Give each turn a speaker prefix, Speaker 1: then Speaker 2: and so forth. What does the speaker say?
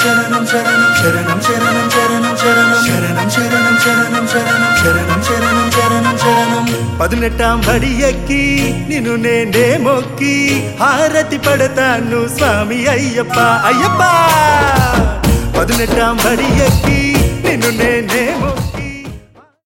Speaker 1: శరణం శరణం శరణం శరణం శరణం శరణం శరణం శరణం శరణం శరణం శరణం శరణం శరణం శరణం 18వ పడి ఎక్కి నిన్ను నేనే మొక్కి హారతి పడతాను స్వామి అయ్యప్ప అయ్యప్ప 18వ పడి ఎక్కి నిన్ను నేనే